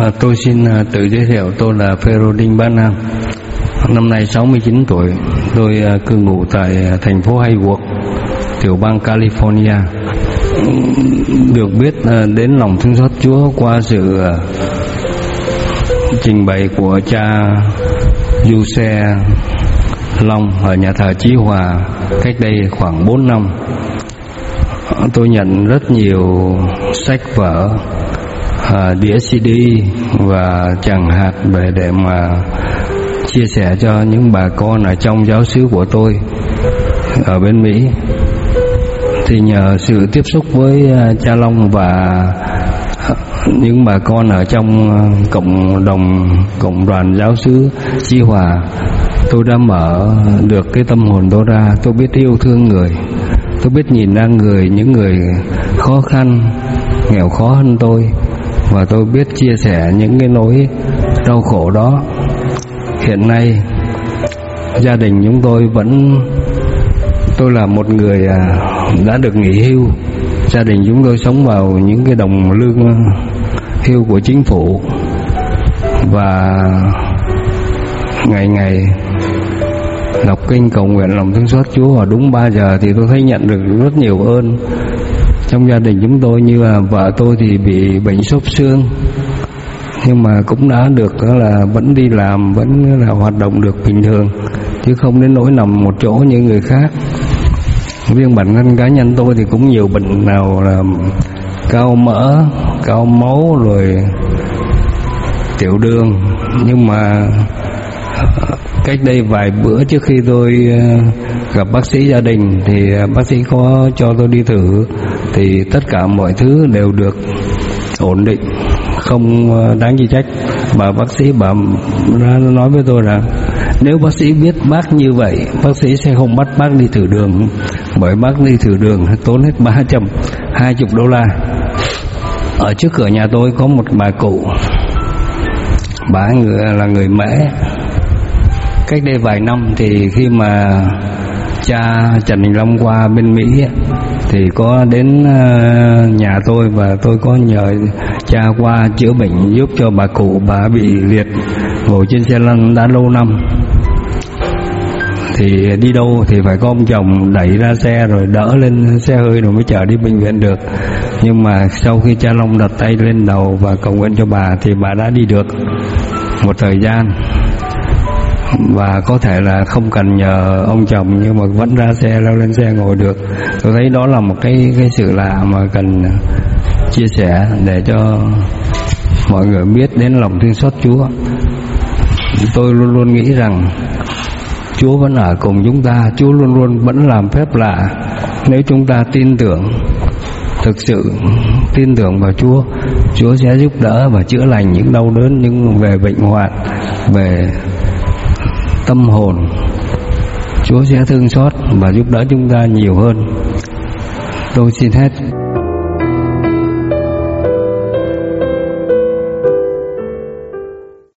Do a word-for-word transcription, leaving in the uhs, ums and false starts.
À, tôi xin à, tự giới thiệu, tôi là Phêrô Đinh Bá Nam, năm nay sáu mươi chín tuổi. Tôi à, cư ngụ tại à, thành phố Hayward, tiểu bang California. Được biết à, đến lòng thương xót Chúa qua sự à, trình bày của cha Giuse Long ở nhà thờ Chí Hòa cách đây khoảng bốn năm. Tôi nhận rất nhiều sách vở, à, đĩa xê đê và tràng hạt về để mà chia sẻ cho những bà con ở trong giáo xứ của tôi ở bên Mỹ. Thì nhờ sự tiếp xúc với cha Long và những bà con ở trong cộng đồng cộng đoàn giáo xứ Chí Hòa, tôi đã mở được cái tâm hồn tôi ra. Tôi biết yêu thương người, tôi biết nhìn ra người, những người khó khăn, nghèo khó hơn tôi, và tôi biết chia sẻ những cái nỗi đau khổ đó. Hiện nay gia đình chúng tôi vẫn, tôi là một người đã được nghỉ hưu. Gia đình chúng tôi sống vào những cái đồng lương hưu của chính phủ, và ngày ngày đọc kinh cầu nguyện lòng thương xót Chúa vào đúng ba giờ thì tôi thấy nhận được rất nhiều ơn. Trong gia đình chúng tôi, như là vợ tôi thì bị bệnh xốp xương, nhưng mà cũng đã được là vẫn đi làm, vẫn là hoạt động được bình thường, chứ không đến nỗi nằm một chỗ như người khác. Riêng bản thân cá nhân tôi thì cũng nhiều bệnh, nào là cao mỡ, cao máu, rồi tiểu đường. Nhưng mà cách đây vài bữa trước khi tôi gặp bác sĩ gia đình thì bác sĩ có cho tôi đi thử, thì tất cả mọi thứ đều được ổn định, không đáng chi trách. Bà bác sĩ bà nói với tôi rằng nếu bác sĩ biết bác như vậy, bác sĩ sẽ không bắt bác đi thử đường, bởi bác đi thử đường tốn hết ba trăm hai mươi đô la. Ở trước cửa nhà tôi có một bà cụ, bà người là người Mễ. Cách đây vài năm thì khi mà cha Trần Đình Long qua bên Mỹ thì có đến nhà tôi, và tôi có nhờ cha qua chữa bệnh giúp cho bà cụ. Bà bị liệt, ngồi trên xe lăn đã lâu năm, thì đi đâu thì phải có ông chồng đẩy ra xe rồi đỡ lên xe hơi rồi mới chở đi bệnh viện được. Nhưng mà sau khi cha Long đặt tay lên đầu và cầu nguyện cho bà thì bà đã đi được một thời gian, và có thể là không cần nhờ ông chồng nhưng mà vẫn ra xe, leo lên xe ngồi được. Tôi thấy đó là một cái cái sự lạ mà cần chia sẻ để cho mọi người biết đến lòng thương xót Chúa. Tôi luôn luôn nghĩ rằng Chúa vẫn ở cùng chúng ta, Chúa luôn luôn vẫn làm phép lạ. Nếu chúng ta tin tưởng, thực sự tin tưởng vào Chúa, Chúa sẽ giúp đỡ và chữa lành những đau đớn, những về bệnh hoạn, về tâm hồn. Chúa sẽ thương xót và giúp đỡ chúng ta nhiều hơn. Tôi xin hết.